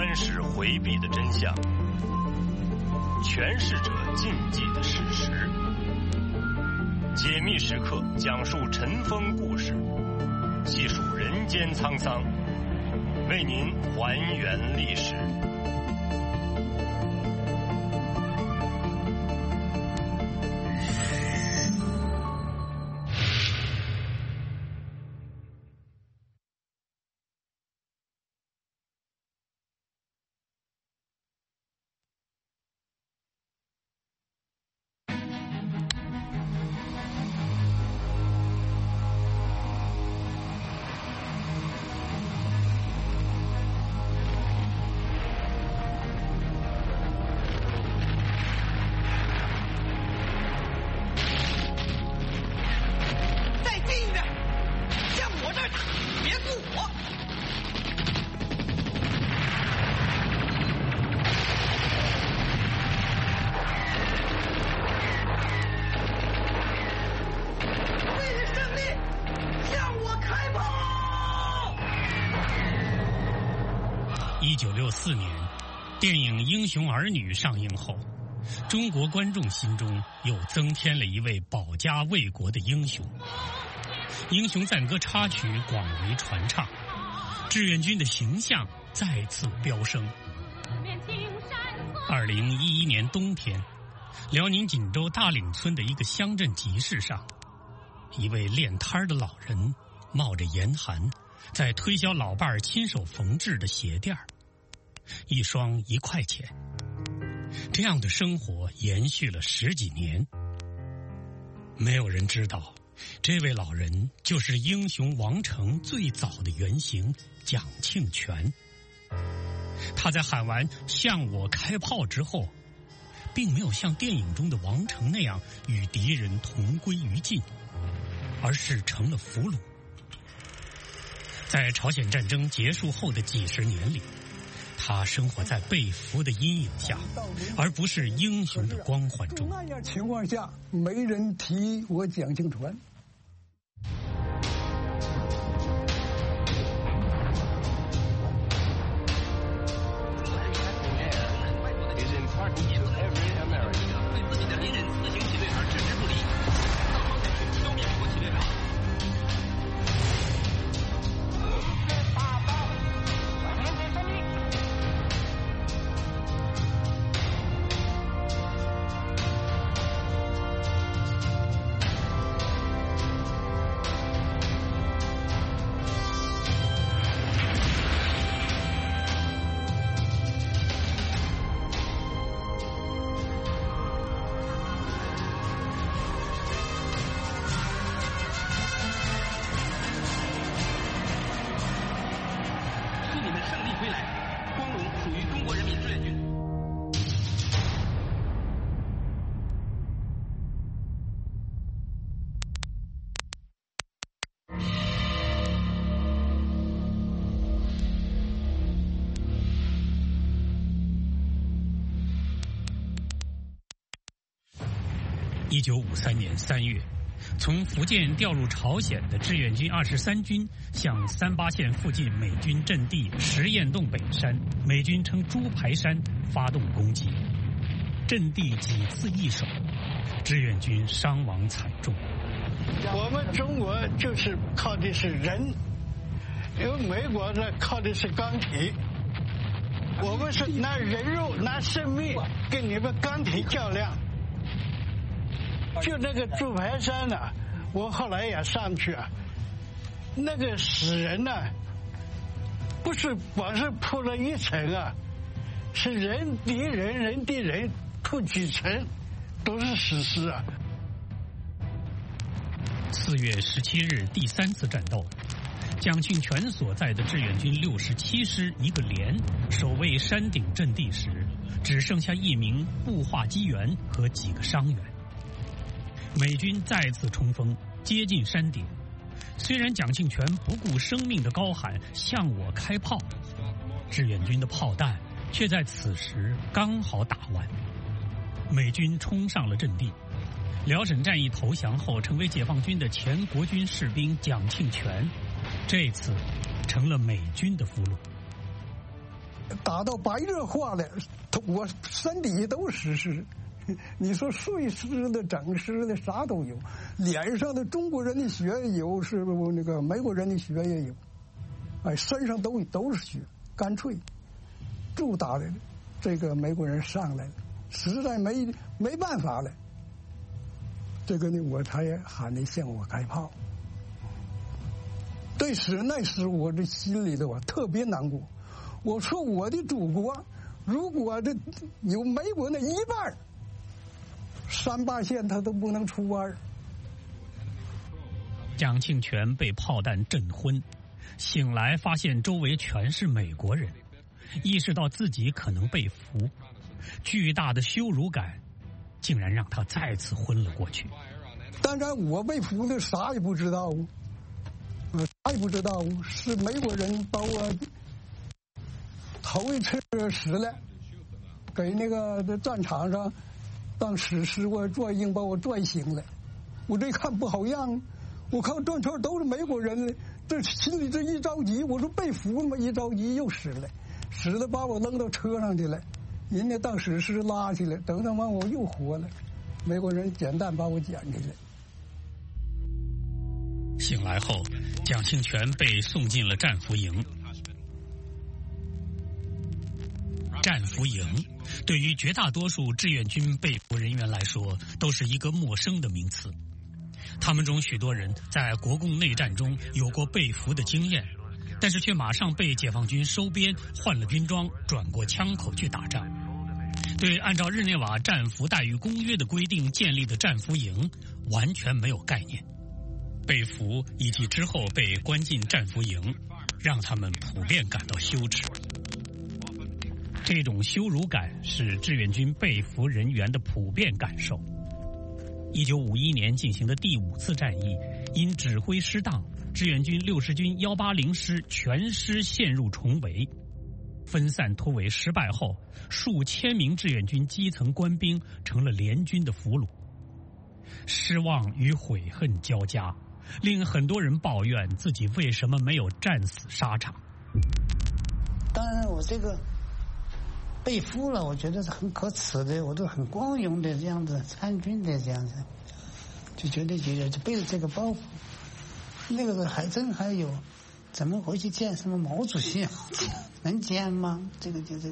专事回避的真相，诠释者禁忌的事实。解密时刻讲述尘封故事，细数人间沧桑，为您还原历史。 1964年，电影《英雄儿女》上映后，中国观众心中又增添了一位保家卫国的英雄。英雄赞歌插曲广为传唱，志愿军的形象再次飙升。2011年冬天，辽宁锦州大岭村的一个乡镇集市上，一位练摊的老人冒着严寒，在推销老伴儿亲手缝制的鞋垫儿，一双1块钱。这样的生活延续了10几年。没有人知道，这位老人就是英雄王成最早的原型蒋庆全。他在喊完“向我开炮”之后，并没有像电影中的王成那样与敌人同归于尽，而是成了俘虏。在朝鲜战争结束后的几十年里，他生活在被俘的阴影下，而不是英雄的光环中。 那样情况下，没人提我蒋庆全。 1953年3月，从福建调入朝鲜的志愿军23军向38线附近美军阵地实验洞北山（美军称猪排山）发动攻击，阵地几次易手，志愿军伤亡惨重。 我们中国就是靠的是人，因为美国呢靠的是钢铁，我们是拿人肉、拿生命跟你们钢铁较量。就那个猪排山呢，我后来也上去啊，那个死人呢，不是光是铺了一层啊，是人敌人，人敌人铺几层，都是死尸啊。 4月17日第3次战斗，蒋庆全所在的志愿军67师一个连守卫山顶阵地时，只剩下1名步话机员和几个伤员。美军再次冲锋，接近山顶。虽然蒋庆全不顾生命的高喊“向我开炮”，志愿军的炮弹却在此时刚好打完。美军冲上了阵地。辽沈战役投降后成为解放军的前国军士兵蒋庆全，这次成了美军的俘虏。 打到白热化了，我身体都湿。你说碎尸的、整尸的啥都有，脸上的中国人的血也有，是不那个美国人的血也有，哎，身上都是血，干脆就打的这个美国人上来了，实在没办法了，这个呢我才喊你向我开炮。对此那时我这心里头啊特别难过，我说我的祖国如果这有美国那一半，38线他都不能出弯。 蒋庆全被炮弹震昏，醒来发现周围全是美国人，意识到自己可能被俘，巨大的羞辱感竟然让他再次昏了过去。 当然我被俘的啥也不知道，啥也不知道，是美国人把我头一次死了，给那个在战场上当死尸我拽硬把我拽醒了。我这一看不好样，我看转圈都是美国人，这心里这一着急，我说被俘嘛，一着急又死了把我扔到车上去了，人家当死尸拉去了，等完我又活了，美国人简单把我捡起来。 醒来后，蒋庆全被送进了战俘营。战俘营对于绝大多数志愿军被俘人员来说都是一个陌生的名词，他们中许多人在国共内战中有过被俘的经验，但是却马上被解放军收编，换了军装，转过枪口去打仗。对按照日内瓦战俘待遇公约的规定建立的战俘营完全没有概念，被俘以及之后被关进战俘营让他们普遍感到羞耻。这种羞辱感是志愿军被俘人员的普遍感受。1951年进行的第5次战役，因指挥失当，志愿军60军180师全师陷入重围。分散突围失败后，数千名志愿军基层官兵成了联军的俘虏。失望与悔恨交加，令很多人抱怨自己为什么没有战死沙场。 当然我这个被俘了，我觉得是很可耻的，我都很光荣的这样子参军的这样子，就觉得背着这个包袱，那个时候还有，怎么回去见什么毛主席？能见吗？这个就，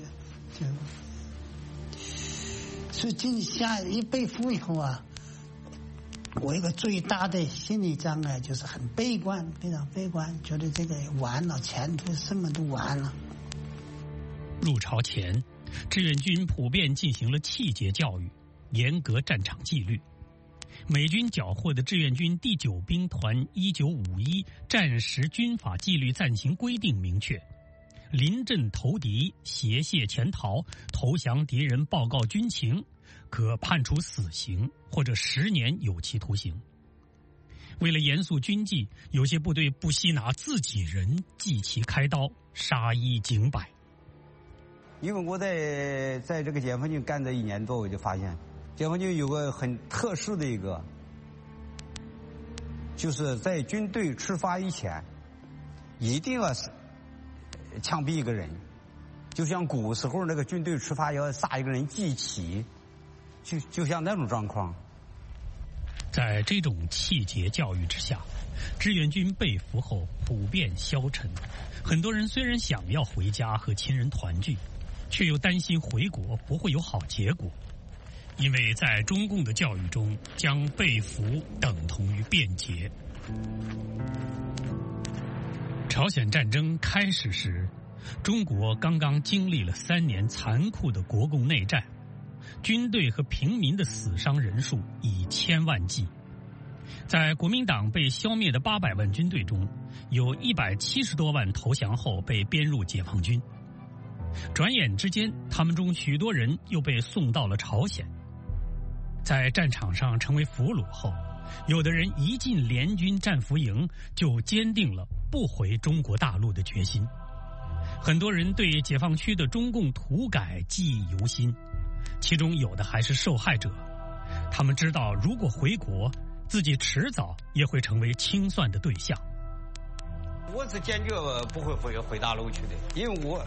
所以下一被俘以后啊，我一个最大的心理障碍就是很悲观，非常悲观，觉得这个完了，前途什么都完了。 入朝前，志愿军普遍进行了气节教育，严格战场纪律。美军缴获的志愿军第9兵团1951战时军法纪律暂行规定明确，临阵投敌、挟械潜逃、投降敌人报告军情，可判处死刑或者10年有期徒刑。为了严肃军纪，有些部队不惜拿自己人祭旗开刀，杀一儆百。 因为我在这个解放军干这1年多，我就发现解放军有个很特殊的一个，就是在军队出发以前一定要枪毙一个人，就像古时候那个军队出发要杀一个人祭旗，就像那种状况。 在这种气节教育之下，志愿军被俘后普遍消沉，很多人虽然想要回家和亲人团聚，却又担心回国不会有好结果，因为在中共的教育中，将被俘等同于变节。朝鲜战争开始时，中国刚刚经历了3年残酷的国共内战，军队和平民的死伤人数以千万计。在国民党被消灭的800万军队中，有170多万投降后被编入解放军。转眼之间，他们中许多人又被送到了朝鲜。在战场上成为俘虏后，有的人一进联军战俘营就坚定了不回中国大陆的决心。很多人对解放区的中共土改记忆犹新，其中有的还是受害者。他们知道，如果回国，自己迟早也会成为清算的对象。 我是坚决不会回大陆去的，因为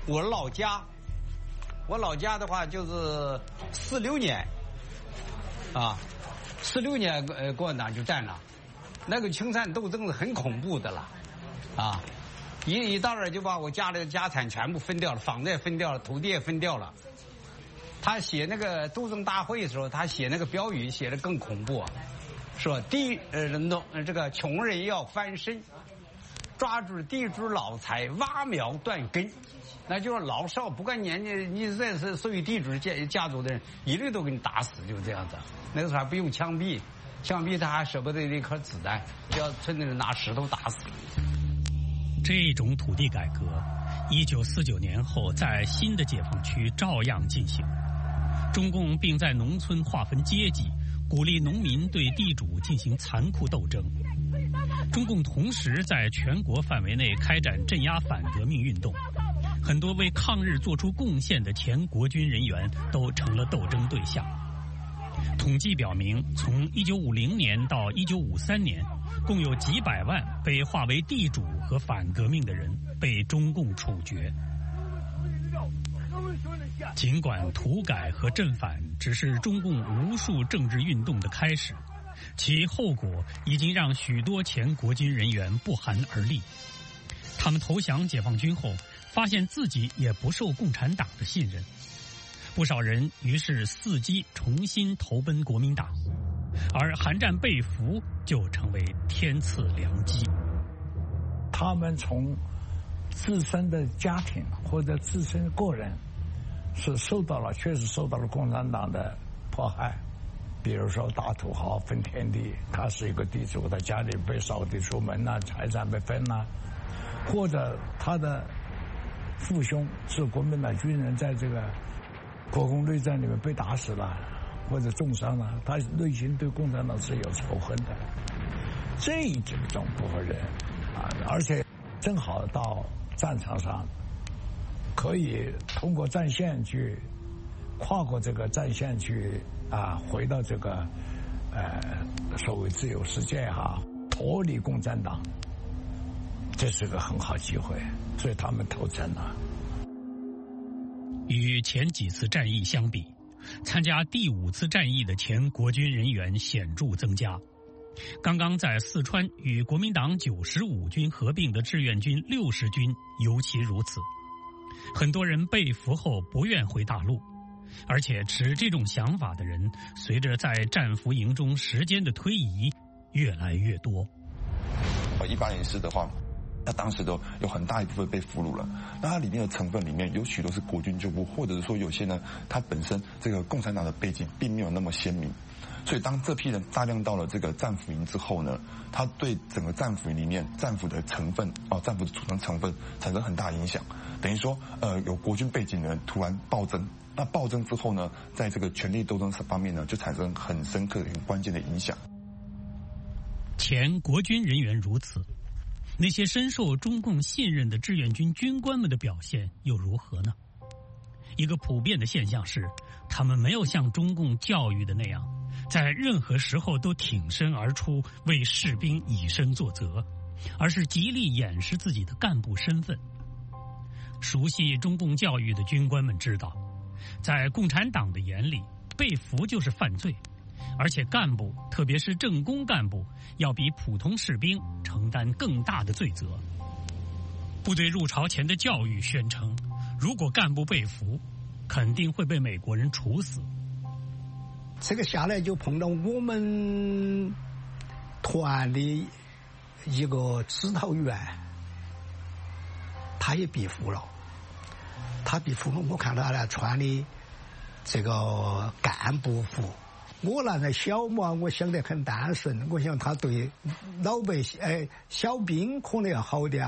我老家的话就是46年，啊，46年共产党就占了，那个清算斗争是很恐怖的了，啊，一到那儿就把我家里的家产全部分掉了，房子也分掉了，土地也分掉了。他写那个斗争大会的时候，他写那个标语写的更恐怖，说这个穷人要翻身，抓住地主老财，挖苗断根。那就是老少不管年纪，你再是属于地主家族的人，一律都给你打死，就是这样子。那个时候还不用枪毙，枪毙他还舍不得一颗子弹，要村里人拿石头打死。 这种土地改革，1949年后在新的解放区照样进行。中共并在农村划分阶级，鼓励农民对地主进行残酷斗争。中共同时在全国范围内开展镇压反革命运动。很多为抗日做出贡献的前国军人员都成了斗争对象。统计表明，从1950年到1953年，共有几百万被划为地主和反革命的人被中共处决。尽管土改和镇反只是中共无数政治运动的开始，其后果已经让许多前国军人员不寒而栗。他们投降解放军后，发现自己也不受共产党的信任，不少人于是伺机重新投奔国民党，而韩战被俘就成为天赐良机。 他们从自身的家庭或者自身个人是确实受到了共产党的迫害，比如说大土豪分田地，他是一个地主，他家里被扫地出门啊，财产被分啊，或者他的父兄是国民党军人，在这个国共内战里面被打死了或者重伤了，他内心对共产党是有仇恨的。这种部分人啊，而且正好到战场上，可以通过战线去跨过这个战线去回到这个所谓自由世界脱离共产党，这是个很好机会，所以他们投诚了。 与前几次战役相比，参加第5次战役的前国军人员显著增加。刚刚在四川与国民党95军合并的志愿军60军尤其如此。很多人被俘后不愿回大陆，而且持这种想法的人随着在战俘营中时间的推移越来越多。 1804的话，他当时都有很大一部分被俘虏了，那它里面的成分里面有许多是国军旧部，或者是说有些呢，他本身这个共产党的背景并没有那么鲜明，所以当这批人大量到了这个战俘营之后呢，他对整个战俘营里面战俘的成分战俘的组成成分产生很大影响，等于说有国军背景的人突然暴增，那暴增之后呢，在这个权力斗争方面呢，就产生很深刻的、很关键的影响。 前国军人员如此，那些深受中共信任的志愿军军官们的表现又如何呢？一个普遍的现象是，他们没有像中共教育的那样，在任何时候都挺身而出，为士兵以身作则，而是极力掩饰自己的干部身份。熟悉中共教育的军官们知道，在共产党的眼里，被俘就是犯罪，而且干部，特别是政工干部，要比普通士兵承担更大的罪责。部队入朝前的教育宣称，如果干部被俘，肯定会被美国人处死。 这个下来就碰到我们团的一个指导员，他也被俘了。他被俘了，我看他那穿的这个干部服。我那小嘛，我想得很单纯，我想他对老百姓小兵可能要好点，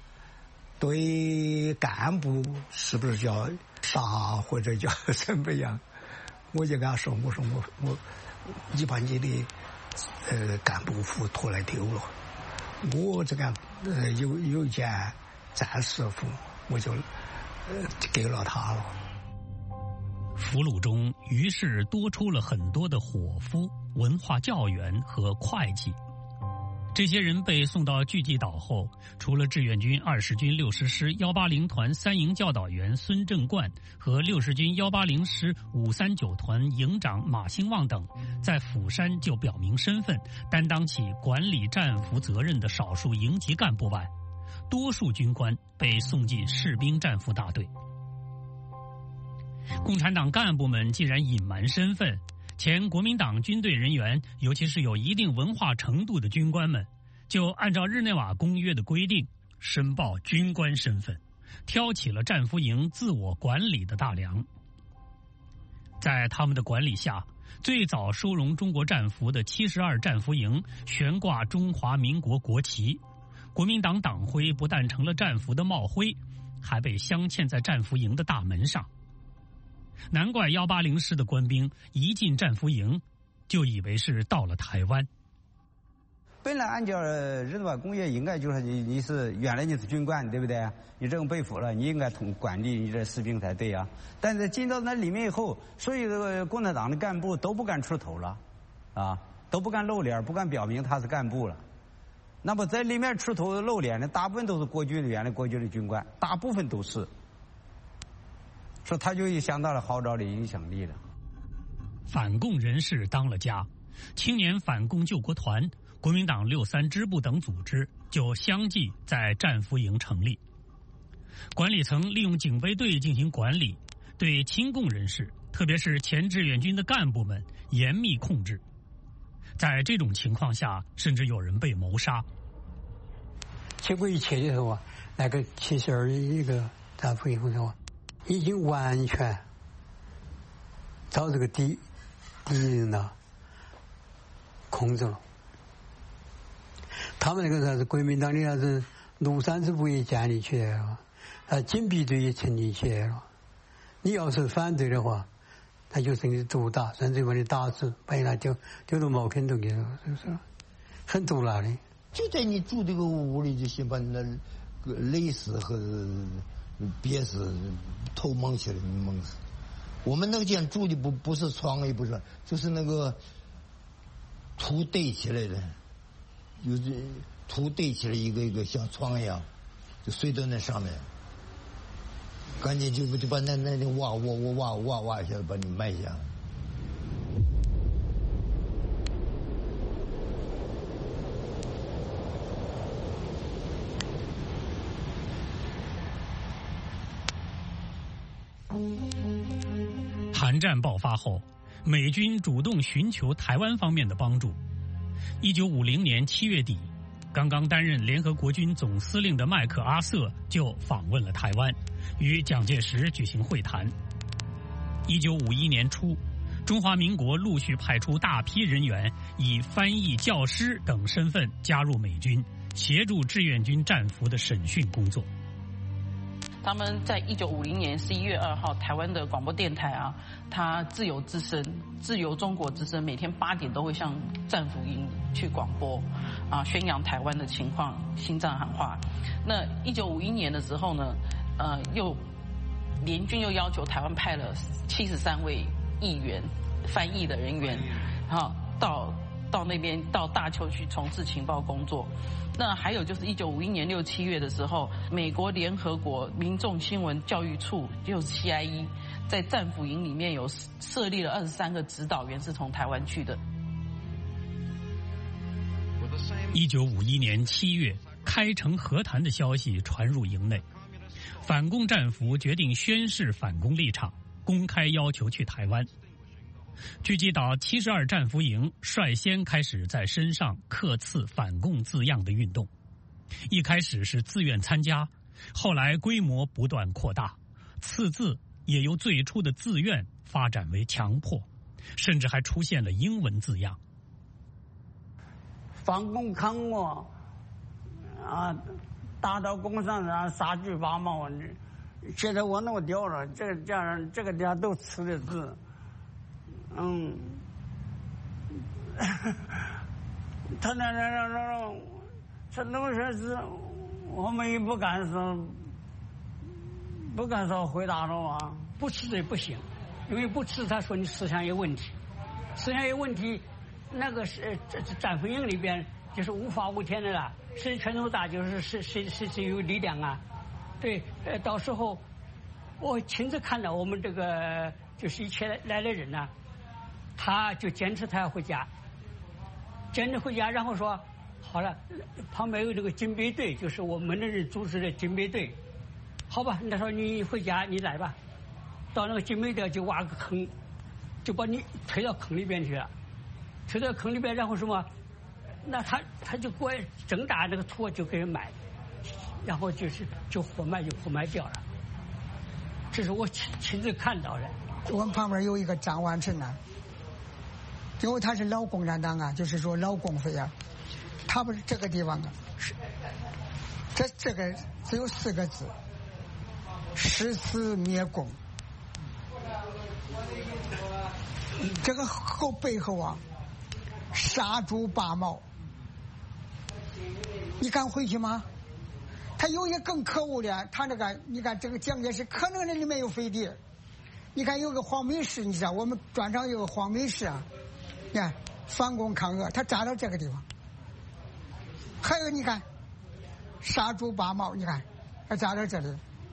对干部是不是叫杀或者叫怎么样？我就跟他说，我你把你的干部服脱来丢了，我这个有一件战士服，我就给了他了。 俘虏中于是多出了很多的伙夫、文化教员和会计。 这些人被送到巨济岛后，除了志愿军20军60师180团3营教导员孙正冠和60军180师539团营长马兴旺等在釜山就表明身份，担当起管理战俘责任的少数营级干部外，多数军官被送进士兵战俘大队。共产党干部们既然隐瞒身份，前国民党军队人员，尤其是有一定文化程度的军官们，就按照日内瓦公约的规定申报军官身份，挑起了战俘营自我管理的大梁。在他们的管理下，最早收容中国战俘的72战俘营悬挂中华民国国旗，国民党党徽不但成了战俘的帽徽，还被镶嵌在战俘营的大门上。难怪180师的官兵一进战俘营，就以为是到了台湾。 本来按照日内瓦公约，应该就是你是原来你是军官，对不对？你这种被俘了，你应该管理你这士兵才对啊。但是进到那里面以后，所有的共产党的干部都不敢出头了，啊，都不敢露脸，不敢表明他是干部了。那么在里面出头露脸的，大部分都是原来国军的军官，大部分都是。说他就相当了号召的影响力了。 反共人士当了家，青年反共救国团、国民党63支部等组织就相继在战俘营成立。管理层利用警卫队进行管理，对亲共人士，特别是前志愿军的干部们严密控制。在这种情况下，甚至有人被谋杀。 结果一切的时候啊，那个72一个战俘营的话，已经完全遭这个敌人呢控制了。他们那个啥是国民党的啥是63支部也建立起来了，警备队也成立起来了。你要是反对的话，他就给你毒打，甚至把你打死，把你那丢到茅坑洞里了，是不是？很毒辣的。 就在你住这个屋里，就先把你的勒死和憋死，头蒙起来蒙死。我们那个间住的不是床也不是，就是那个土堆起来的，有这土堆起来一个一个像床一样，就睡到那上面，赶紧就把那挖一下，把你埋下。 韩战爆发后，美军主动寻求台湾方面的帮助。1950年7月底，刚刚担任联合国军总司令的麦克阿瑟就访问了台湾，与蒋介石举行会谈。1951年初，中华民国陆续派出大批人员，以翻译、教师等身份加入美军，协助志愿军战俘的审讯工作。 他们在1950年11月2号，台湾的广播电台啊，它自由之声、自由中国之声，每天8点都会向战俘营去广播，啊，宣扬台湾的情况，心脏喊话。那1951年的时候呢，联军又要求台湾派了73位议员、翻译的人员，啊，到那边到大邱去从事情报工作。那还有就是1951年6、7月的时候，美国联合国民众新闻教育处就是 CIE 在战俘营里面有设立了23个指导员，是从台湾去的。 1951年7月，开城和谈的消息传入营内，反共战俘决定宣示反共立场，公开要求去台湾。聚集岛72战俘营率先开始在身上刻刺反共字样的运动，一开始是自愿参加，后来规模不断扩大，刺字也由最初的自愿发展为强迫，甚至还出现了英文字样。 反共抗我啊，打倒共产党，杀鸡拔毛。现在我弄掉了，这个家都吃的字。他这弄些事，我们也不敢说回答了啊。 不吃也不行，因为不吃，他说你思想有问题，思想有问题，那个是这战俘营里边就是无法无天的了。谁拳头大就是谁有力量啊。对，到时候我亲自看到我们这个就是一切来的人呢，他就坚持他要回家，然后说好了，旁边有这个警备队，就是我们的人组织的警备队。好吧，他说你回家，你来吧。到那个警备队就挖个坑，就把你推到坑里边去了。推到坑里边，然后什么？那他就过来挣扎那个土就给人埋，然后就活埋掉了。这是我亲自看到的。 我们旁边有一个张万成啊，因为他是老共产党啊，就是说老共匪啊。他不是这个地方啊，这个只有4个字：誓死灭共。这个背后啊，杀猪拔毛。你敢回去吗？他有些更可恶的，他那个你看这个蒋介石可能人家没有飞碟。你看有个黄梅市，你知道我们专场有个黄梅市啊，你看反攻抗俄，他扎到这个地方。还有你看杀猪拔毛，你看他扎到这里。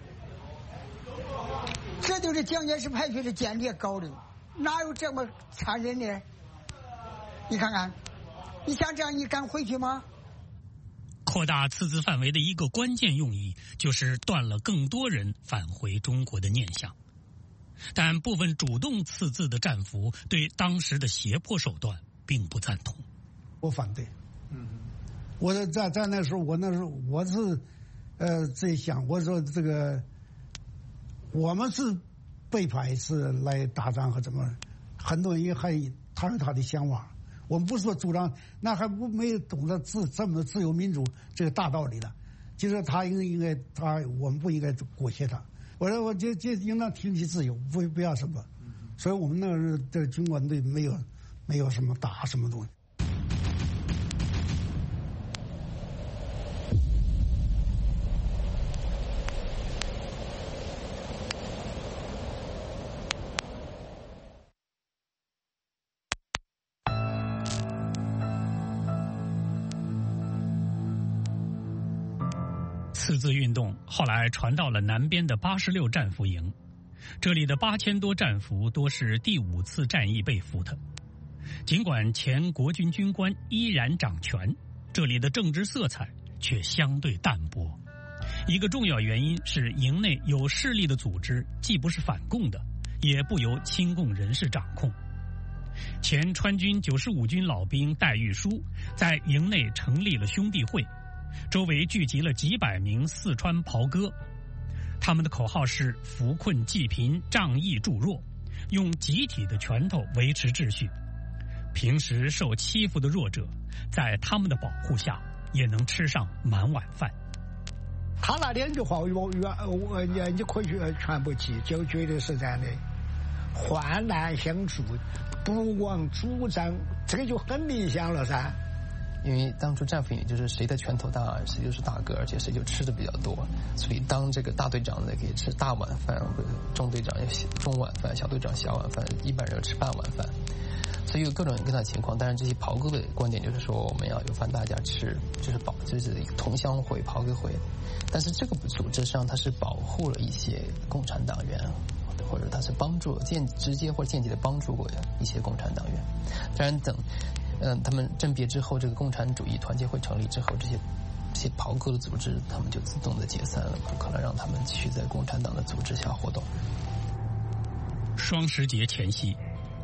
这就是蒋介石派去的间谍搞的，哪有这么残忍的？你看看，你像这样，你敢回去吗？ 扩大刺字范围的一个关键用意，就是断了更多人返回中国的念想。但部分主动刺字的战俘对当时的胁迫手段并不赞同。 我反对。我在那时候，我是在想，我说这个我们是被派是来打仗和怎么，很多人也他有他的想法。我们不是说主张，那还没懂得这么自由民主这个大道理的。就是他应该我们不应该裹挟他。我说我就应当听其自由，不要什么。所以我们那这军管队没有什么打什么东西。 刺字运动后来传到了南边的86战俘营，这里的8000多战俘多是第5次战役被俘的。尽管前国军军官依然掌权，这里的政治色彩却相对淡薄。一个重要原因是营内有势力的组织既不是反共的，也不由亲共人士掌控。前川军95军老兵戴玉书在营内成立了兄弟会，周围聚集了几百名四川袍哥，他们的口号是扶困济贫，仗义助弱，用集体的拳头维持秩序。平时受欺负的弱者在他们的保护下也能吃上满碗饭。 他那2句话你可以全部记，就绝对是这样的，患难相助，不忘主张，这个就很明显了噻。 因为当初战俘营就是谁的拳头大，谁就是大哥，而且谁就吃的比较多，所以当这个大队长的可以吃大碗饭，或者中队长要中碗饭，小队长小碗饭，一般人要吃半碗饭，所以有各种各样的情况。当然，这些袍哥的观点就是说，我们要有饭大家吃，就是同乡会、袍哥会。但是这个组织上，它是保护了一些共产党员，或者它是直接或间接的帮助过一些共产党员。当然等。他们甄别之后，这个共产主义团结会成立之后，这些袍哥的组织，他们就自动的解散了，不可能让他们继续在共产党的组织下活动。 双十节前夕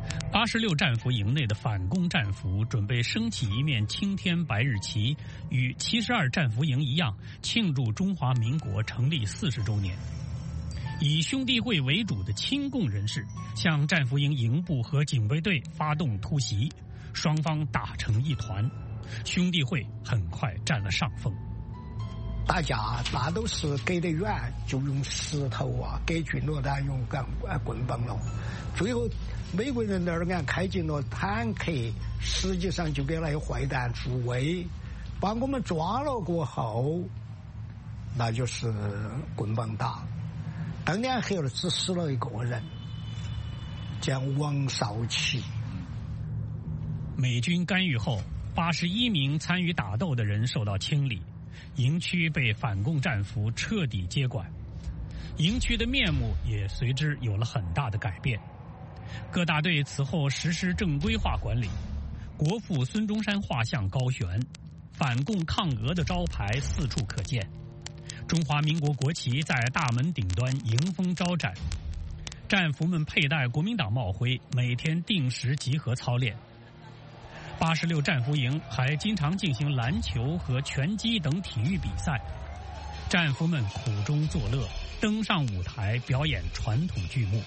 ，86战俘营内的反共战俘准备升起一面青天白日旗，与72战俘营一样，庆祝中华民国成立40周年。以兄弟会为主的亲共人士向战俘营营部和警备队发动突袭，双方打成一团，兄弟会很快占了上风。 打架那都是隔得远就用石头啊，隔近了他用棍棒了。最后美国人那儿开进了坦克，实际上就给那些坏蛋助威，把我们抓了过后，那就是棍棒打。当年黑了只死了一个人，叫王少奇。 美军干预后， 81名参与打斗的人受到清理，营区被反共战俘彻底接管，营区的面目也随之有了很大的改变。各大队此后实施正规化管理，国父孙中山画像高悬，反共抗俄的招牌四处可见，中华民国国旗在大门顶端迎风招展，战俘们佩戴国民党帽徽，每天定时集合操练。86战俘营还经常进行篮球和拳击等体育比赛，战俘们苦中作乐，登上舞台表演传统剧目。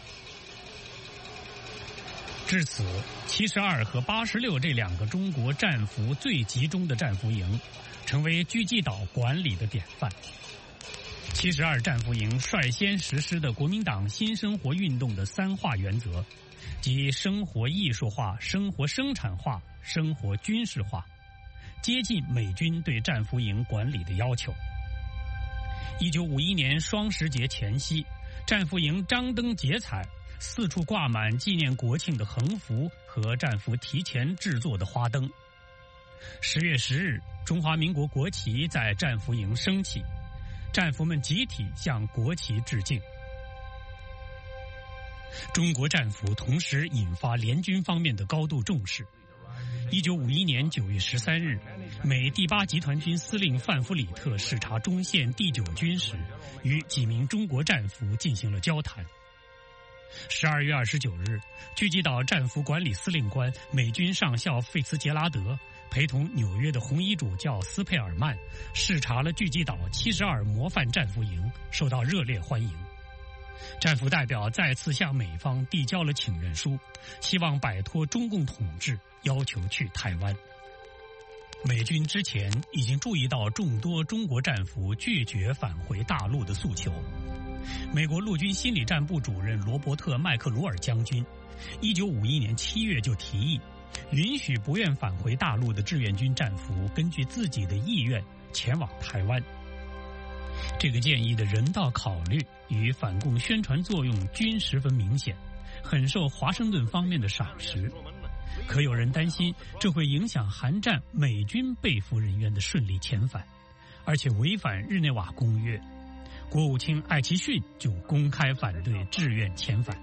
至此，72和86这2个中国战俘最集中的战俘营，成为狙击岛管理的典范。72战俘营率先实施的国民党新生活运动的3化原则，即生活艺术化、生活生产化、生活军事化，接近美军对战俘营管理的要求。1951年双十节前夕，战俘营张灯结彩，四处挂满纪念国庆的横幅和战俘提前制作的花灯。10月10日，中华民国国旗在战俘营升起，战俘们集体向国旗致敬。中国战俘同时引发联军方面的高度重视。1951年9月13日，美第8集团军司令范弗里特视察中线第9军时，与几名中国战俘进行了交谈。12月29日，狙击岛战俘管理司令官美军上校费茨杰拉德陪同纽约的红衣主教斯佩尔曼视察了狙击岛72模范战俘营，受到热烈欢迎。战俘代表再次向美方递交了请愿书，希望摆脱中共统治，要求去台湾。美军之前已经注意到众多中国战俘拒绝返回大陆的诉求。美国陆军心理战部主任罗伯特·麦克鲁尔将军1951年7月就提议，允许不愿返回大陆的志愿军战俘根据自己的意愿前往台湾。这个建议的人道考虑与反共宣传作用均十分明显，很受华盛顿方面的赏识。可有人担心这会影响韩战美军被俘人员的顺利遣返，而且违反日内瓦公约。国务卿艾奇逊就公开反对志愿遣返。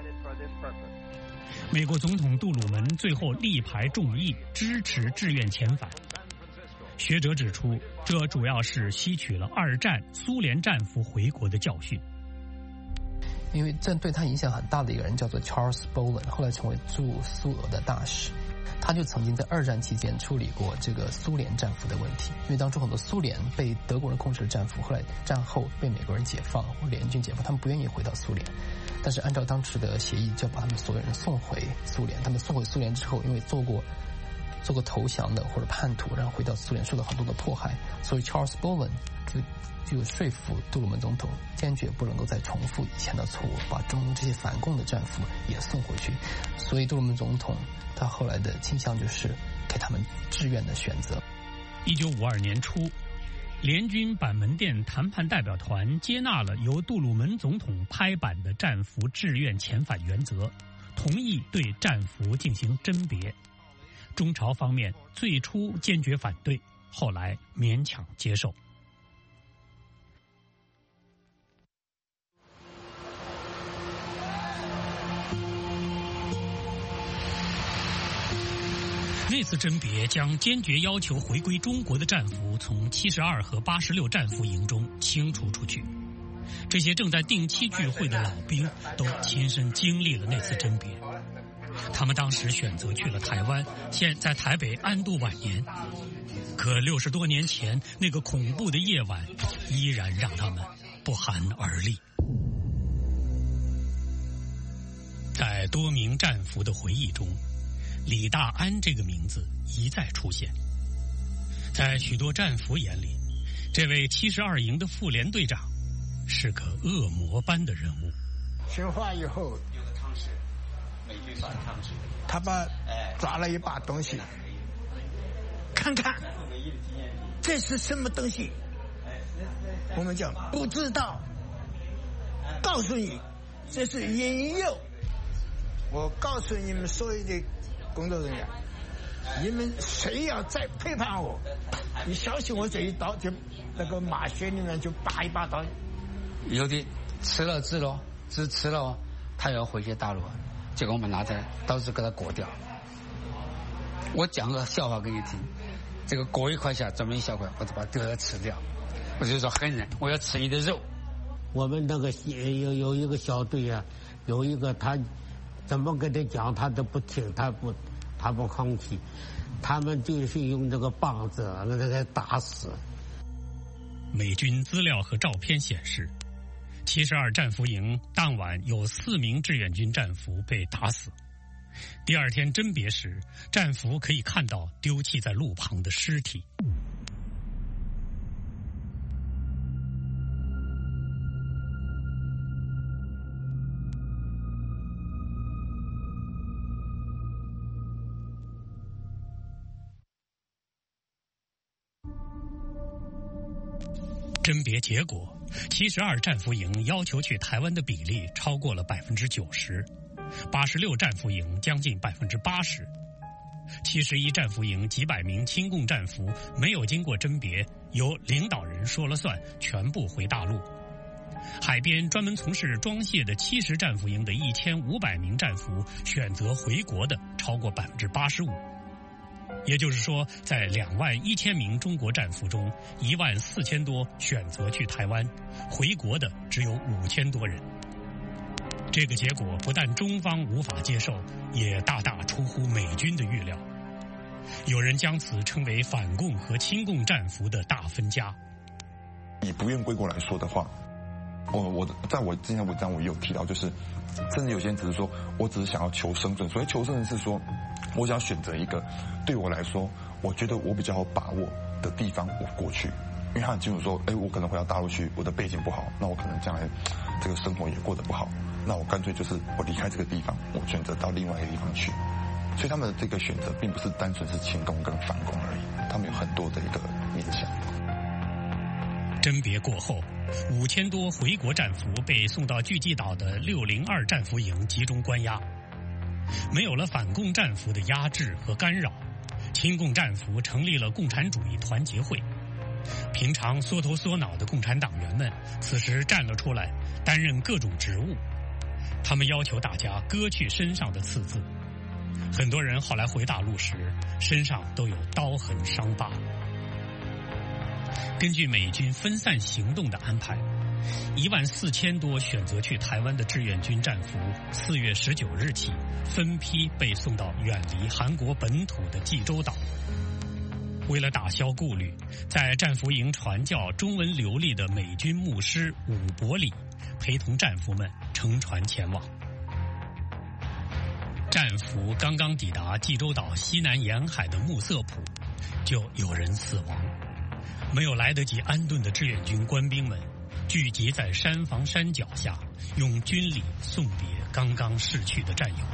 美国总统杜鲁门最后力排众议支持志愿遣返。学者指出，这主要是吸取了2战苏联战俘回国的教训。 因为这对他影响很大的一个人叫做 Charles Bolin， 后来成为驻苏俄的大使。他就曾经在2战期间处理过这个苏联战俘的问题，因为当初很多苏联被德国人控制的战俘，后来战后被美国人解放或联军解放，他们不愿意回到苏联，但是按照当时的协议，就要把他们所有人送回苏联。他们送回苏联之后，因为做过投降的或者叛徒，然后回到苏联受到很多的迫害，所以 Charles Bolin 就说服杜鲁门总统坚决不能够再重复以前的错误，把这些反共的战俘也送回去。所以杜鲁门总统他后来的倾向就是给他们志愿的选择。 1952年初，联军板门店谈判代表团接纳了由杜鲁门总统拍板的战俘志愿遣返原则，同意对战俘进行甄别。中朝方面最初坚决反对，后来勉强接受。那次甄别将坚决要求回归中国的战俘从72和86战俘营中清除出去。这些正在定期聚会的老兵都亲身经历了那次甄别。他们当时选择去了台湾，现在台北安度晚年。可60多年前那个恐怖的夜晚，依然让他们不寒而栗。在多名战俘的回忆中，李大安这个名字一再出现。在许多战俘眼里，这位72营的副连队长是个恶魔般的人物。 训话以后，他把抓了一把东西，看看这是什么东西，我们讲不知道，告诉你这是引诱。我告诉你们所有的工作人员， 你们谁要再背叛我，你小心我这一刀就那个马血里面就拔一把刀。 有的吃了吃了，他要回去大陆，结果我们拿着刀子给他割掉。我讲个笑话给你听，这个割一块下，这么一小块，我就把这个吃掉。我就说狠人，我要吃你的肉。 我们那个有一个小队啊，有一个他怎么跟他讲他都不听，他不吭气，他们就是用这个棒子那个打死。 美军资料和照片显示，72战俘营当晚有4名志愿军战俘被打死。第二天甄别时，战俘可以看到丢弃在路旁的尸体。甄别结果，72战俘营要求去台湾的比例超过了90%，86战俘营将近80%，71战俘营几百名亲共战俘没有经过甄别，由领导人说了算，全部回大陆。海边专门从事装卸的70战俘营的1500名战俘选择回国的超过85%。也就是说，在21000名中国战俘中，14000多选择去台湾，回国的只有5000多人。这个结果不但中方无法接受，也大大出乎美军的预料。有人将此称为反共和亲共战俘的大分家。 以不愿归国来说的话，我在我之前的文章我也有提到，就是甚至有些人只是说我只是想要求生存，所以求生存是说我想选择一个对我来说我觉得我比较有把握的地方我过去，因为他很清楚说，我可能回到大陆去，我的背景不好，那我可能将来这个生活也过得不好，那我干脆就是我离开这个地方，我选择到另外一个地方去。所以他们的这个选择并不是单纯是亲共跟反共而已，他们有很多的一个面向。 甄别过后，5000多回国战俘被送到巨济岛的602战俘营集中关押。没有了反共战俘的压制和干扰，亲共战俘成立了共产主义团结会。平常缩头缩脑的共产党员们此时站了出来，担任各种职务。他们要求大家割去身上的刺字。很多人后来回大陆时，身上都有刀痕伤疤。根据美军分散行动的安排，14000多选择去台湾的志愿军战俘4月19日起分批被送到远离韩国本土的济州岛。为了打消顾虑，在战俘营传教中文流利的美军牧师伍伯里陪同战俘们乘船前往。战俘刚刚抵达济州岛西南沿海的木色浦，就有人死亡。没有来得及安顿的志愿军官兵们聚集在山房山脚下，用军礼送别刚刚逝去的战友。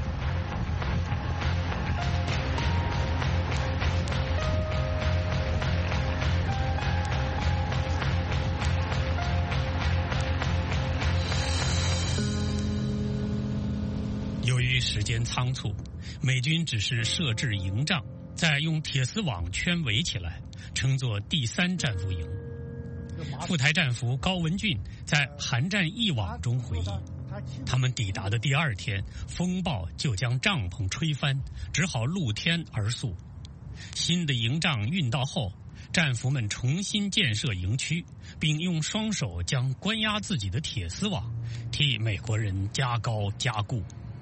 由于时间仓促，美军只是设置营帐，再用铁丝网圈围起来，称作第3战俘营。赴台战俘高文俊在《韩战忆往》中回忆，他们抵达的第2天，风暴就将帐篷吹翻，只好露天而宿。新的营帐运到后，战俘们重新建设营区，并用双手将关押自己的铁丝网替美国人加高加固。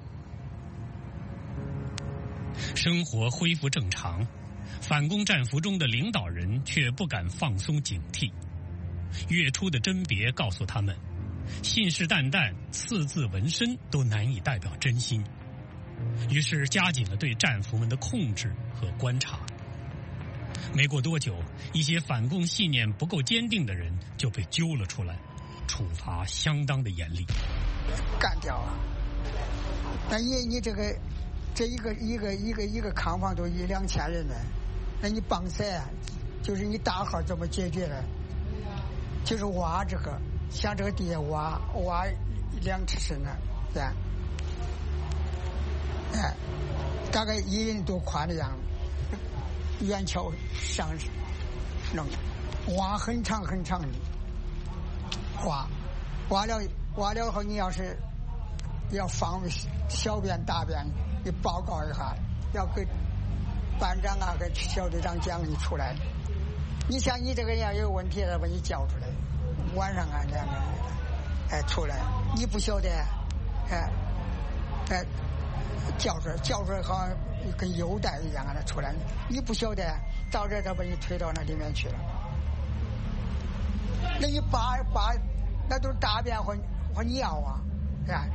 生活恢复正常，反共战俘中的领导人却不敢放松警惕。月初的甄别告诉他们，信誓旦旦、刺字纹身都难以代表真心，于是加紧了对战俘们的控制和观察。没过多久，一些反共信念不够坚定的人就被揪了出来，处罚相当的严厉。 干掉啊！那你这一个康房都1-2000人呢，那你帮谁啊？就是你大号怎么解决呢？就是挖这个，像这个地挖2尺深呢，大概1人多宽的样子， 远桥上弄，挖很长很长的，挖了后，你要是要放小便大便，你报告一下，要给班长啊，给小队长讲你出来。你像你这个要有问题了，把你叫出来，晚上啊这样的，出来，你不晓得，叫出来好像跟邮袋一样的出来，你不晓得，到这他把你推到那里面去了。那你扒，那都是大便和尿啊，是吧？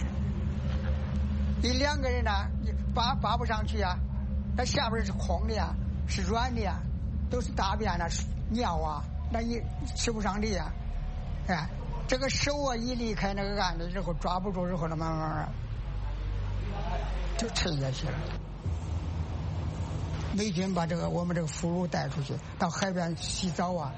你2个人呢，你扒不上去啊，那下边是空的呀，是软的呀，都是大便啊、尿啊，那你吃不上力啊，哎，这个手啊一离开那个案子之后抓不住之后，那慢慢就沉下去了。美军把我们这个俘虏带出去，到海边洗澡啊，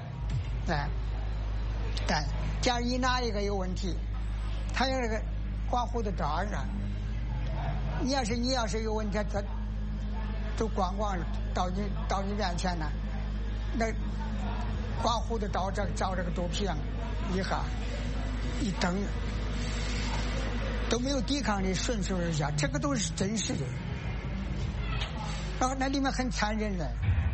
但假如你哪一个有问题，他有那个刮胡子刀呢，你要是有问题，他都咣到你面前呢，那刮胡子刀照这个肚皮上一下一蹬，都没有抵抗力，顺手而下，这个都是真实的。然后那里面很残忍的。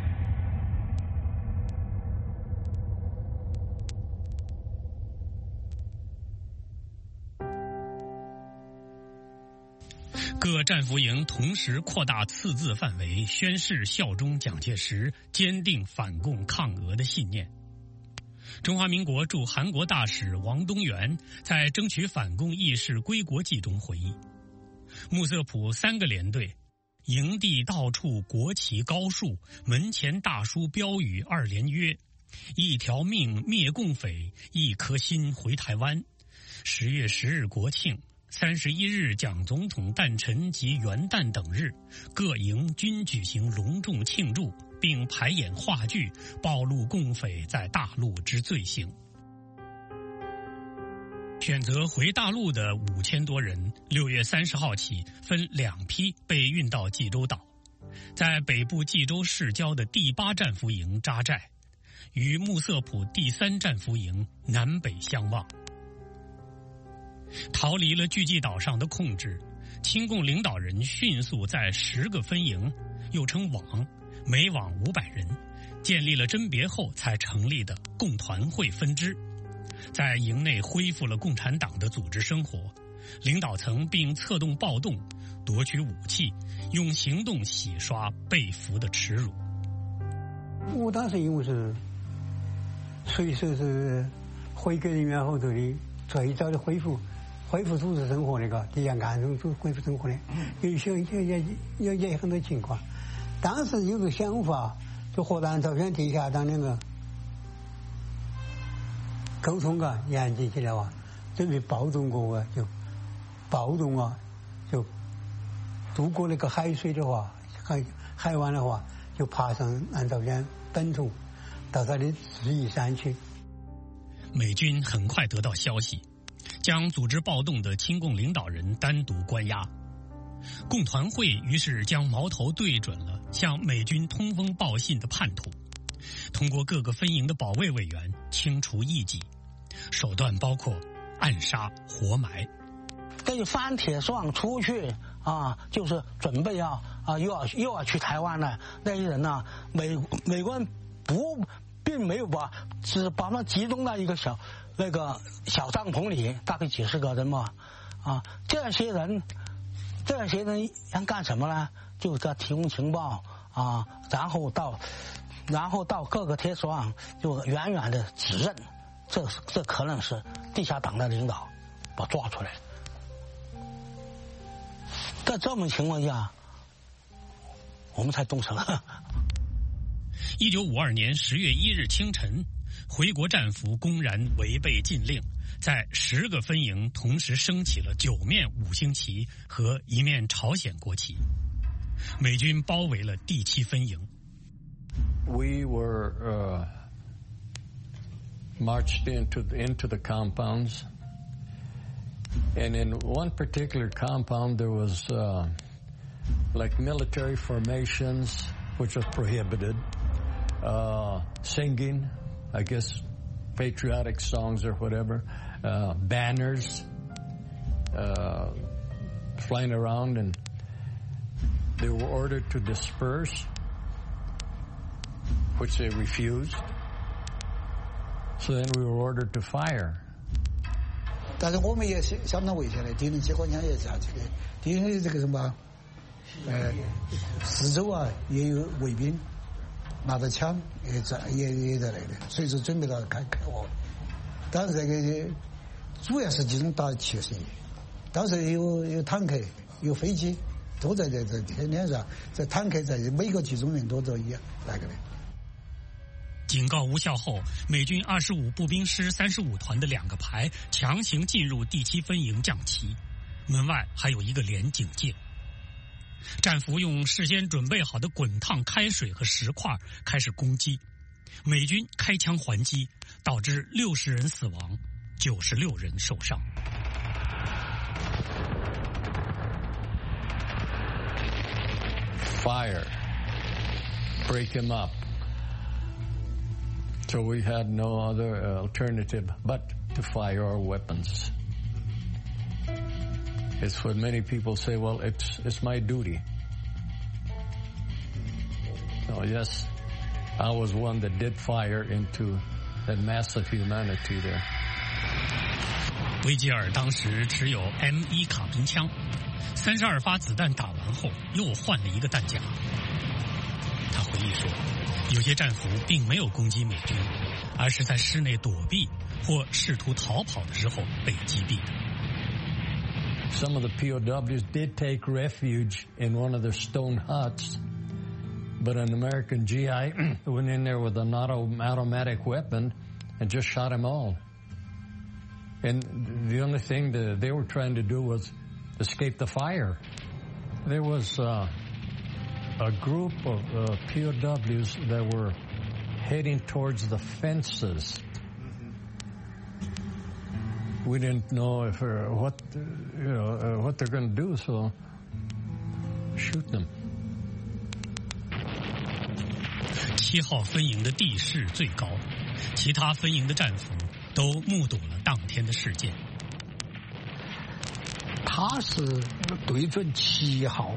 各战俘营同时扩大刺字范围，宣示效忠蒋介石，坚定反共抗俄的信念。中华民国驻韩国大使王东元在《争取反共义士归国记》中回忆，穆瑟普3个连队，营地到处国旗高树，门前大书标语2连曰：一条命灭共匪，一颗心回台湾。10月10日国庆，31日蒋总统诞辰及元旦等日，各营均举行隆重庆祝，并排演话剧，暴露共匪在大陆之罪行。选择回大陆的5000多人，6月30号起分2批被运到济州岛，在北部济州市郊的第8战俘营扎寨，与穆瑟普第3战俘营南北相望。逃离了巨济岛上的控制，亲共领导人迅速在10个分营，又称网，每网500人，建立了甄别后才成立的共团会分支，在营内恢复了共产党的组织生活，领导层并策动暴动，夺取武器，用行动洗刷被俘的耻辱。 我当时因为是随时是回归人员后头的最早的恢复组织生活那个，第2干中恢复生活的，有很多情况。当时有个想法，就和咱朝鲜地下党那个沟通啊，严谨起来哇，准备暴动过啊，就暴动啊，就渡过那个海水的话，海湾的话，就爬上南朝鲜本土，到他的自义山去。 美军很快得到消息，将组织暴动的亲共领导人单独关押。共团会于是将矛头对准了向美军通风报信的叛徒，通过各个分营的保卫委员清除异己，手段包括暗杀、活埋。 跟翻铁霜出去啊，就是准备又要去台湾了。那些人呢，美国人并没有只把他们集中在一个小帐篷里，大概几10个人嘛，啊，这些人想干什么呢？就在提供情报啊，然后到各个铁霜就远远的指认，这可能是地下党的领导，把抓出来。在这种情况下，我们才动手了。 1952年10月1日清晨，回国战俘公然违背禁令，在10个分营同时升起了9面5星旗和1面朝鲜国旗。美军包围了第7分营。 We were marched into the compounds, and in one particular compound there was like military formations, which was prohibited. Singing, I guess, patriotic songs or whatever. Banners flying around, and they were ordered to disperse, which they refused. So then we were ordered to fire. 但是我们也相当危险的，敌人机关枪也下去的，敌人这个什么，四周啊也有卫兵，拿着枪也在那里，随时准备到开火。当时这个主要是集中打七十一，当时有坦克、有飞机，都在这天上，这坦克在每个集中营都有那个的。 警告无效后，美军25步兵师35团的2个排强行进入第7分营降旗，门外还有一个连警戒。战俘用事先准备好的滚烫开水和石块开始攻击，美军开枪还击，导致60人死亡，96人受伤。 Fire, break him up. So we had no other alternative but to fire our weapons. It's what many people say, well, it's my duty. So yes, I was one that did fire into that mass of humanity there. 维吉尔当时持有 M1 卡宾枪，32发子弹打完后又换了一个弹夹。他回忆说，有些战俘并没有攻击美军，而是在室内躲避或试图逃跑的时候被击毙的。 Some of the POWs did take refuge in one of their stone huts, but an American GI went in there with an automatic weapon and just shot them all. And the only thing that they were trying to do was escape the fire. There was a group of POWs that were heading towards the fences. We didn't know if what they're going to do, so shoot them. 7号分营的地势最高，其他分营的战俘都目睹了当天的事件。 他是对准7号，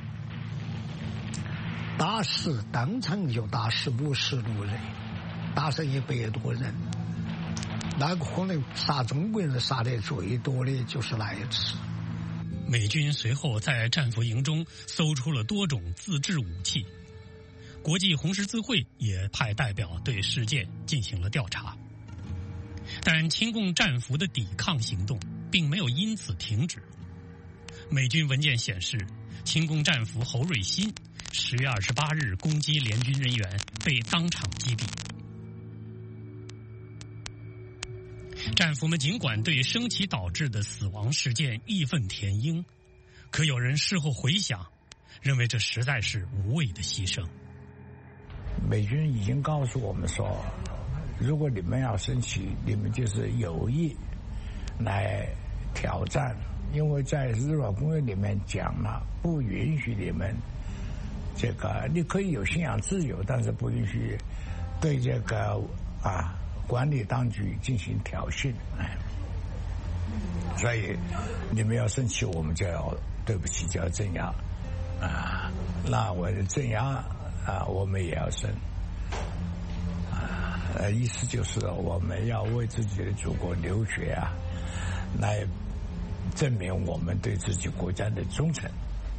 打死当场就打死56人，打死100多人。那可能杀中国人杀的最多的就是那一次。 美军随后在战俘营中搜出了多种自制武器，国际红十字会也派代表对事件进行了调查。但亲共战俘的抵抗行动并没有因此停止。美军文件显示，亲共战俘侯瑞新10月28日攻击联军人员，被当场击毙。战俘们尽管对升旗导致的死亡事件义愤填膺，可有人事后回想，认为这实在是无谓的牺牲。 美军已经告诉我们说，如果你们要升旗，你们就是有意来挑战，因为在日瓦公约里面讲了，不允许你们这个，你可以有信仰自由，但是不允许对这个管理当局进行挑衅。所以你们要升旗，我们就要对不起，就要镇压那我镇压我们也要升意思就是我们要为自己的祖国流血来证明我们对自己国家的忠诚。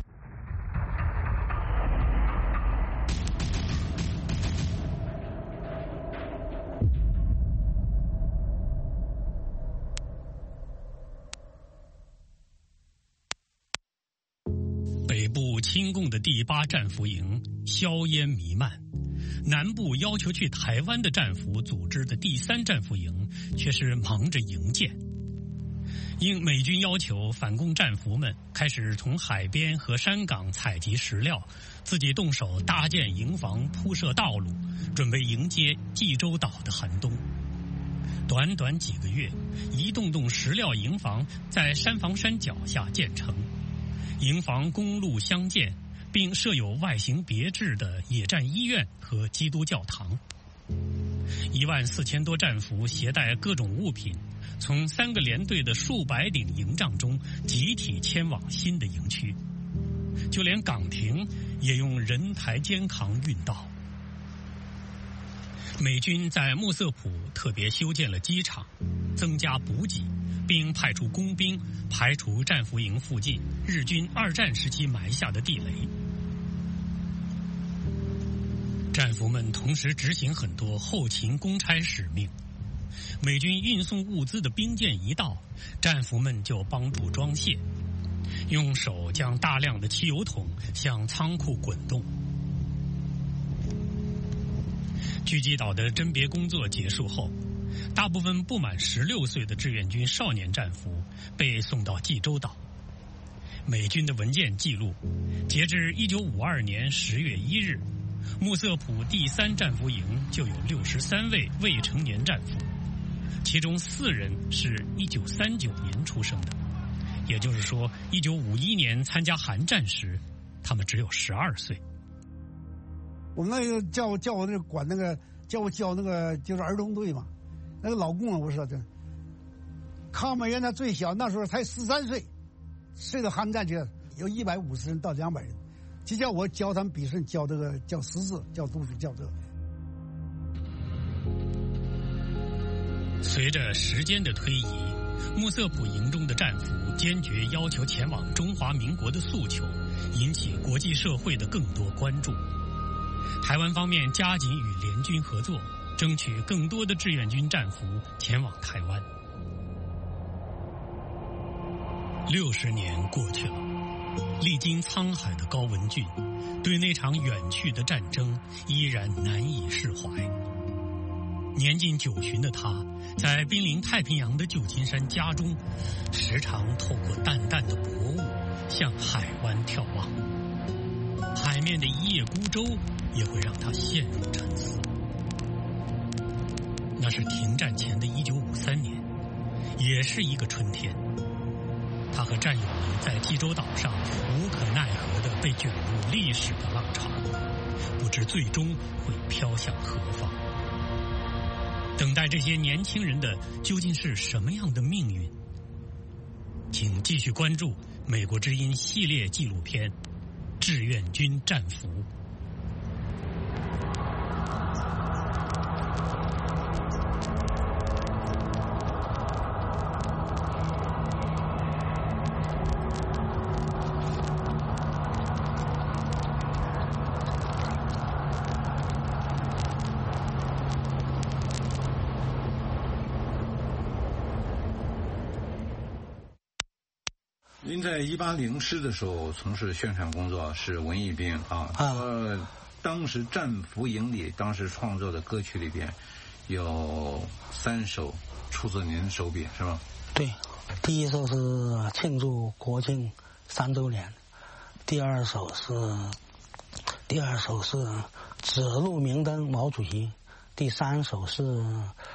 北部亲共的第8战俘营硝烟弥漫，南部要求去台湾的战俘组织的第3战俘营却是忙着营建。应美军要求，反共战俘们开始从海边和山岗采集石料，自己动手搭建营房，铺设道路，准备迎接济州岛的寒冬。短短几个月，一栋栋石料营房在山房山脚下建成，营房公路相间， 并设有外形别致的野战医院和基督教堂。14000多战俘携带各种物品，从3个连队的数百顶营帐中集体迁往新的营区，就连岗亭也用人抬肩扛运到。美军在穆瑟普特别修建了机场，增加补给，并派出工兵排除战俘营附近日军2战时期埋下的地雷。战俘们同时执行很多后勤公差使命。美军运送物资的兵舰一到，战俘们就帮助装卸，用手将大量的汽油桶向仓库滚动。狙击岛的甄别工作结束后，大部分不满16岁的志愿军少年战俘被送到济州岛。美军的文件记录，截至1952年10月1日，穆瑟普第3战俘营就有63位未成年战俘，其中4人是1939年出生的，也就是说1951年参加韩战时，他们只有12岁。 我们那个叫我那个管那个叫我教那个就是儿童队嘛，那个老共啊，我说这抗美援他最小那时候才13岁，睡到韩战去有150人到200人，就叫我教他们笔顺，教这个教识字，教读书，教这个。 随着时间的推移，穆瑟普营中的战俘坚决要求前往中华民国的诉求，引起国际社会的更多关注。台湾方面加紧与联军合作，争取更多的志愿军战俘前往台湾。60年过去了，历经沧海的高文俊对那场远去的战争依然难以释怀。年近90的他，在濒临太平洋的旧金山家中，时常透过淡淡的薄雾向海湾眺望。海面的一叶孤舟也会让他陷入沉思。那是停战前的1953年，也是一个春天。他和战友们在济州岛上无可奈何地被卷入历史的浪潮，不知最终会飘向何方。等待这些年轻人的究竟是什么样的命运？请继续关注美国之音系列纪录片《志愿军战俘》。 您在180师的时候从事宣传工作，是文艺兵啊。当时战俘营里当时创作的歌曲里边，有3首出自您手笔，是吗？ 对，第一首是庆祝国庆3周年，第二首是指路明灯毛主席，第三首是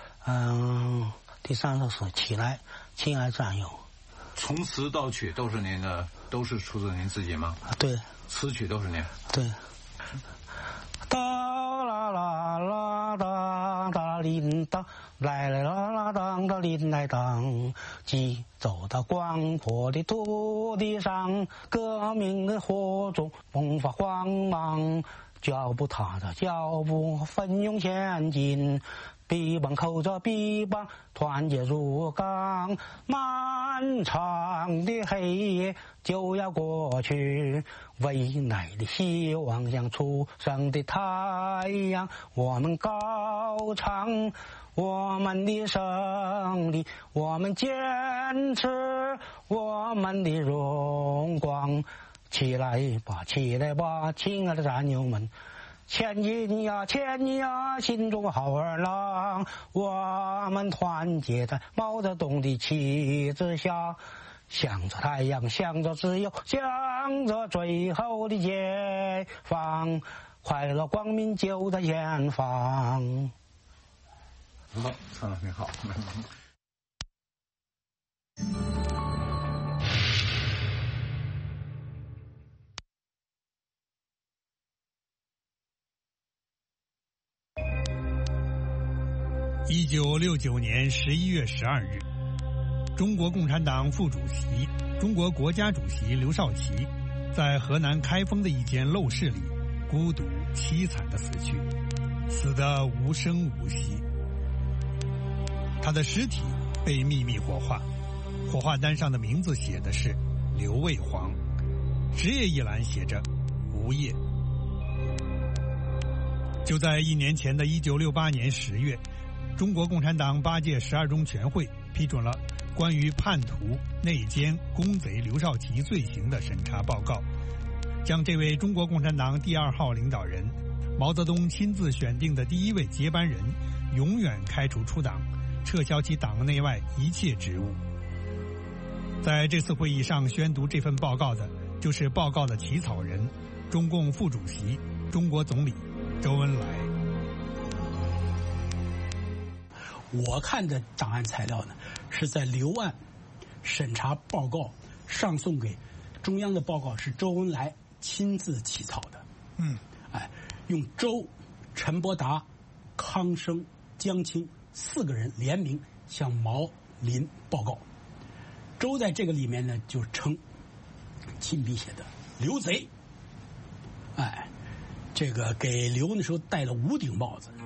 起来，亲爱战友。 从词到曲都是您的，都是出自您自己吗？ 对， 词曲都是您。 对。哒啦啦啦当哒铃当，来来啦啦当哒铃来当，即走到广阔的土地上，革命的火种迸发光芒，脚步踏着脚步奋勇前进。臂膀扣着臂膀，团结如钢。漫长的黑夜就要过去，未来的希望像初升的太阳。我们高唱我们的胜利，我们坚持我们的荣光。起来吧，起来吧，亲爱的战友们！前进呀，前进呀，心中好儿郎！我们团结在毛泽东的旗帜下，向着太阳，向着自由，向着最后的解放。快乐光明就在前方。 好，唱得挺好。 1969年11月12日，中国共产党副主席、中国国家主席刘少奇在河南开封的一间陋室里孤独凄惨地死去，死得无声无息。他的尸体被秘密火化，火化单上的名字写的是刘卫煌，职业一栏写着无业。就在1年前的1968年10月，中国共产党8届12中全会批准了关于叛徒、内奸、公贼刘少奇罪行的审查报告，将这位中国共产党第2号领导人、毛泽东亲自选定的第1位接班人永远开除出党，撤销其党内外一切职务。在这次会议上宣读这份报告的，就是报告的起草人、中共副主席、中国总理周恩来。 我看的档案材料呢，是在留案审查报告上送给中央的报告是周恩来亲自起草的。用周、陈伯达、康生、江青4个人联名向毛、林报告。周在这个里面呢，就称亲笔写的刘贼。这个给刘那时候戴了5顶帽子。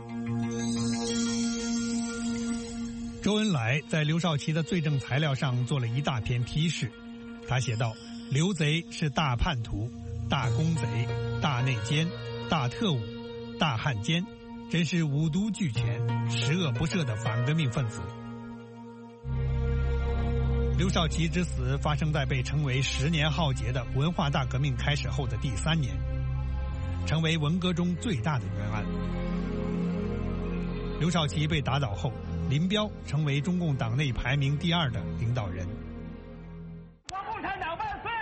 周恩来在刘少奇的罪证材料上做了一大篇批示，他写道：刘贼是大叛徒、大公贼、大内奸、大特务、大汉奸，真是5毒俱全、10恶不赦的反革命分子。刘少奇之死发生在被称为10年浩劫的文化大革命开始后的第3年，成为文革中最大的冤案。刘少奇被打倒后，林彪成为中共党内排名第2的领导人。 中国共产党万岁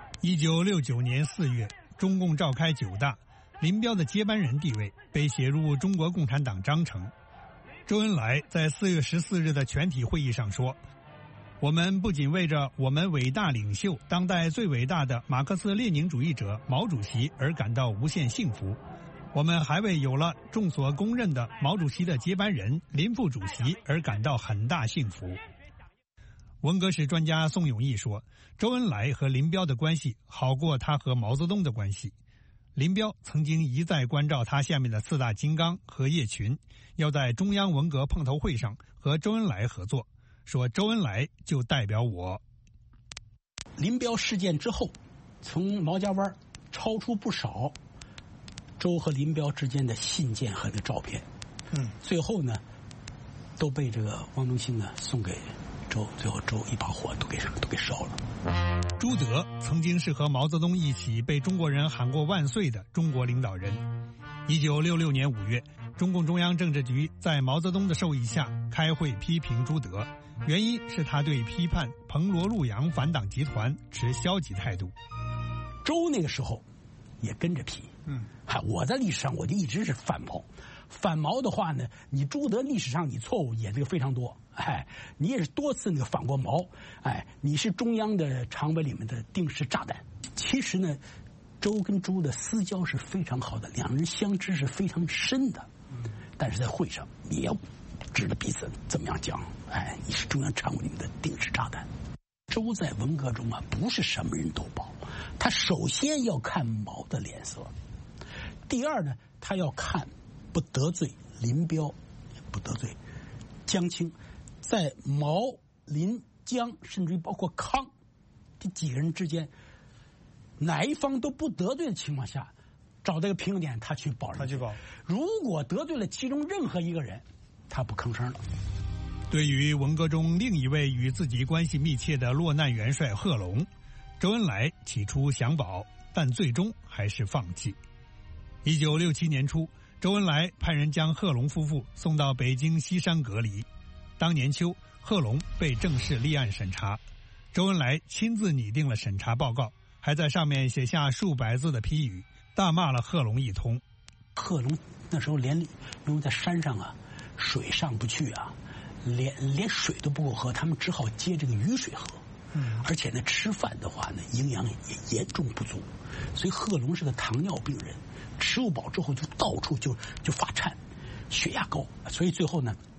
！1969年4月，中共召开9大，林彪的接班人地位被写入中国共产党章程。周恩来在4月14日的全体会议上说：我们不仅为着我们伟大领袖、当代最伟大的马克思列宁主义者毛主席而感到无限幸福，我们还为有了众所公认的毛主席的接班人林副主席而感到很大幸福。文革史专家宋永毅说，周恩来和林彪的关系好过他和毛泽东的关系。林彪曾经一再关照他下面的4大金刚和叶群，要在中央文革碰头会上和周恩来合作，说周恩来就代表我。 林彪事件之后，从毛家湾超出不少周和林彪之间的信件和这照片。最后呢，都被这个汪东兴呢送给周，最后周一把火都给烧了。 朱德曾经是和毛泽东一起被中国人喊过万岁的中国领导人。1966年5月，中共中央政治局在毛泽东的授意下开会批评朱德，原因是他对批判彭罗陆杨反党集团持消极态度。 周那个时候也跟着批。我在历史上我就一直是反毛。反毛的话呢，你朱德历史上你错误也这个非常多，你也是多次那个反过毛，你是中央的常委里面的定时炸弹。其实呢，周跟朱的私交是非常好的，两人相知是非常深的。但是在会上你要指着彼此怎么样讲，你是中央常委里面的定时炸弹。周在文革中不是什么人都保，他首先要看毛的脸色，第二呢，他要看不得罪林彪，不得罪江青，在毛、林、江，甚至于包括康这几个人之间，哪一方都不得罪的情况下，找到一个平衡点，他去保人。他去保。如果得罪了其中任何一个人，他不吭声了。 对于文革中另一位与自己关系密切的落难元帅贺龙，周恩来起初想保，但最终还是放弃。1967年初，周恩来派人将贺龙夫妇送到北京西山隔离。当年秋，贺龙被正式立案审查，周恩来亲自拟定了审查报告，还在上面写下数百字的批语，大骂了贺龙一通。 贺龙那时候因为在山上水上不去连水都不够喝，他们只好接这个雨水喝。而且呢，吃饭的话呢，营养也严重不足，所以贺龙是个糖尿病人，吃不饱之后就到处就发颤，血压高，所以最后呢，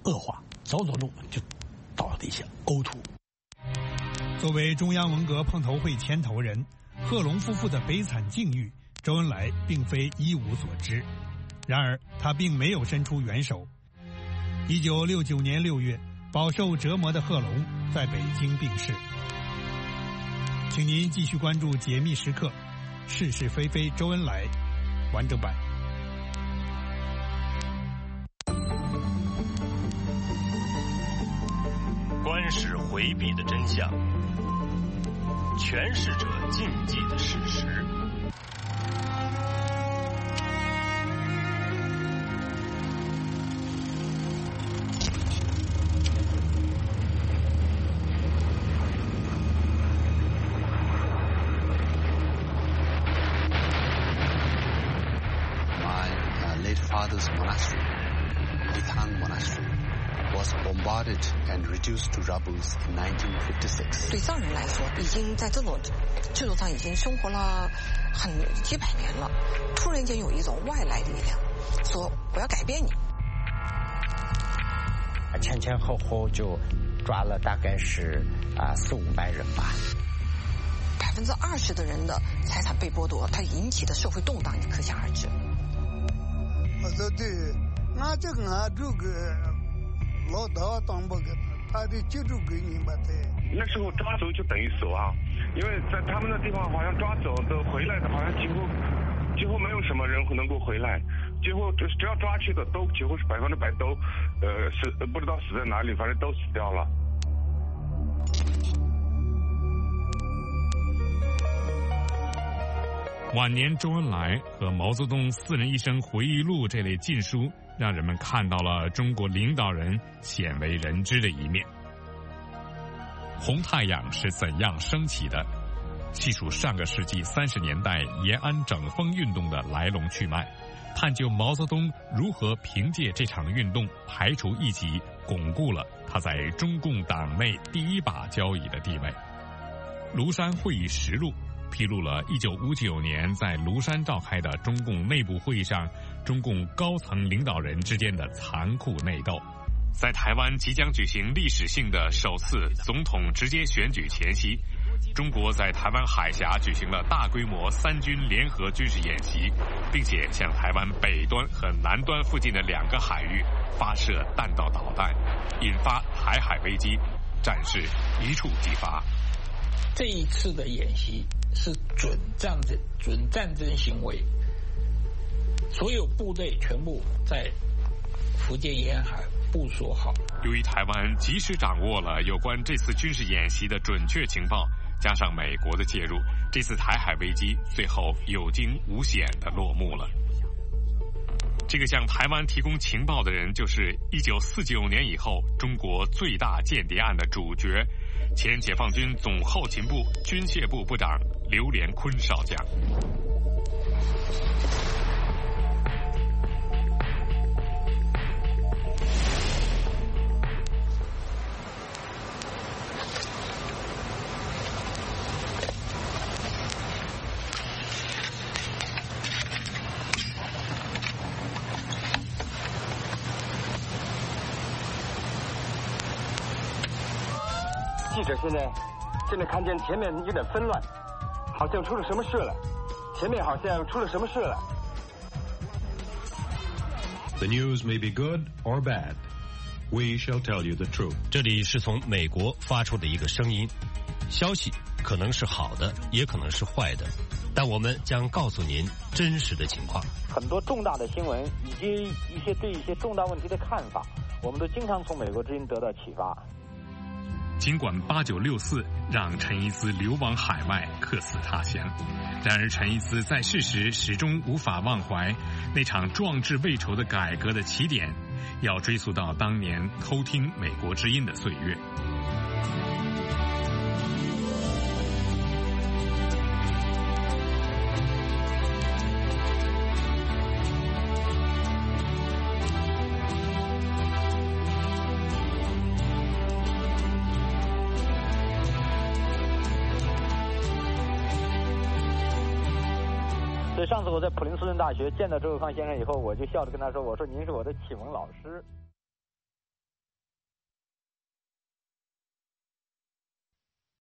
恶化，走路就到了地下呕吐。 作为中央文革碰头会牵头人，贺龙夫妇的悲惨境遇，周恩来并非一无所知。然而，他并没有伸出援手。1969年6月，饱受折磨的贺龙在北京病逝。请您继续关注《解密时刻》，是是非非周恩来完整版。 官史回避的真相，诠释者禁忌的事实。 Father's monastery, Lithang Monastery, was bombarded and reduced to rubble in 1956. 对藏人来说，已经在这种制度上已经生活了几百年了，突然间有一种外来力量说我要改变你， 前后后就抓了大概是400-500人吧。 20%的人的财产被剥夺，它引起的社会动荡，你可想而知。 我说对，俺这个老大当不个，他的居住给你吧的。 那时候抓走就等于死亡，因为在他们的地方好像抓走的回来的，好像几乎没有什么人能够回来，几乎只要抓去的都几乎是100%都不知道死在哪里，反正都死掉了。 晚年周恩来和毛泽东4人一生回忆录这类禁书，让人们看到了中国领导人鲜为人知的一面。红太阳是怎样升起的？细数上个世纪30年代延安整风运动的来龙去脉，探究毛泽东如何凭借这场运动排除异己，巩固了他在中共党内第一把交椅的地位。庐山会议实录披露了1959年在庐山召开的中共内部会议上，中共高层领导人之间的残酷内斗。在台湾即将举行历史性的首次总统直接选举前夕，中国在台湾海峡举行了大规模3军联合军事演习，并且向台湾北端和南端附近的2个海域发射弹道导弹，引发台海危机，战事一触即发。 这一次的演习是准战争行为，所有部队全部在福建沿海部署好。 由于台湾及时掌握了有关这次军事演习的准确情报，加上美国的介入，这次台海危机最后有惊无险地落幕了。这个向台湾提供情报的人，就是1949年以后中国最大间谍案的主角，前解放军总后勤部军械部部长刘连坤少将。 记者现在看见前面有点纷乱，好像出了什么事了。前面好像出了什么事了。 The news may be good or bad. We shall tell you the truth. 这里是从美国发出的一个声音，消息可能是好的，也可能是坏的，但我们将告诉您真实的情况。 很多重大的新闻以及对一些重大问题的看法，我们都经常从美国之音得到启发。 尽管8964让陈伊兹流亡海外，客死他乡，然而陈伊兹在世时始终无法忘怀那场壮志未酬的改革的起点，要追溯到当年偷听美国之音的岁月。 所以上次我在普林斯顿大学见到周永康先生以后，我就笑着跟他说：“我说您是我的启蒙老师。”